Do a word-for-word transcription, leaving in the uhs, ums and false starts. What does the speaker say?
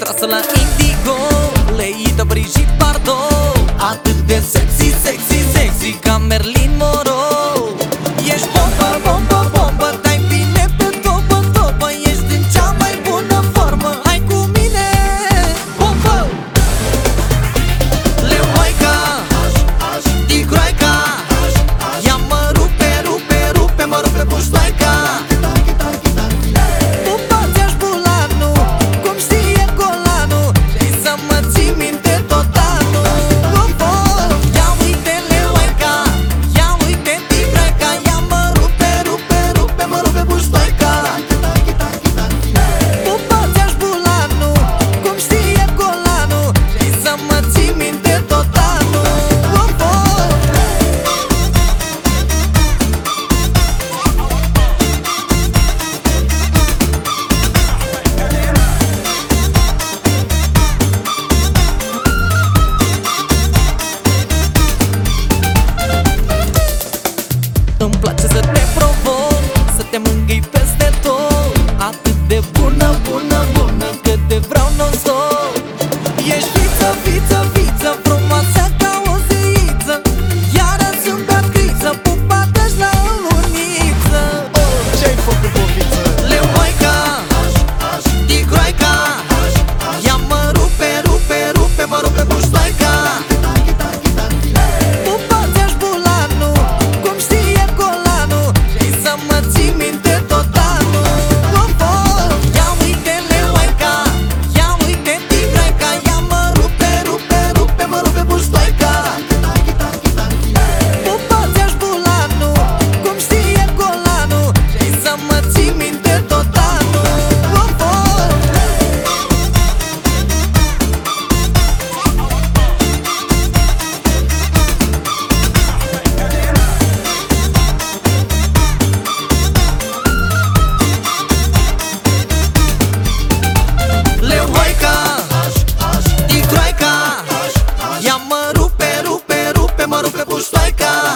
trasă la Indigo, leită Brigitte Bardot. Atât de sexy, sexy, sexy ca Marilyn Monroe. Ești bombă, bombă, bombă, dai bine pe topă, topă. Ești în cea mai bună formă, hai cu mine, bombă. Leoaica, tigroaica, ea mă rupe, rupe, rupe, mă rupe puștoaica. Pupați-aș bulanul, cum știe colanul, și să mă ții minte tot anul. Oh, oh, ia uite Leoaica, ia uite tigroaica, ea mă rupe, rupe, rupe, mă rupe puștoaica. Pupați-aș bulanul, cum știe colanul, și să mă ții minte tot anul. Oh, oh. Îmi place să te provoc, să te mângâi peste tot. Atât de bună, bună, bună, că te vreau non-stop. Ești fiță, fiță, fiță, frumoasă ca o zeiță. Iară sunt actriță, pupată-și la o luniță. Oh, Ce-ai făcut, bobiță? Leoaica, tigroaica, ea mă rupe, rupe, rupe, mă rupe puștoaica. Pupați-aș bulanul, cum știe colanul, și să mă ții minte tot anul. Oh, oh, ia uite Leoaica, ia uite tigroaica, ea mă rupe, rupe, rupe, mă rupe puștoaica. Pupați-aș bulanul, cum știe colanul, și să mă ții minte tot anul. Oh, oh. Leoaica, tigroaica, ea mă rupe, rupe, rupe, mă rupe puștoaica.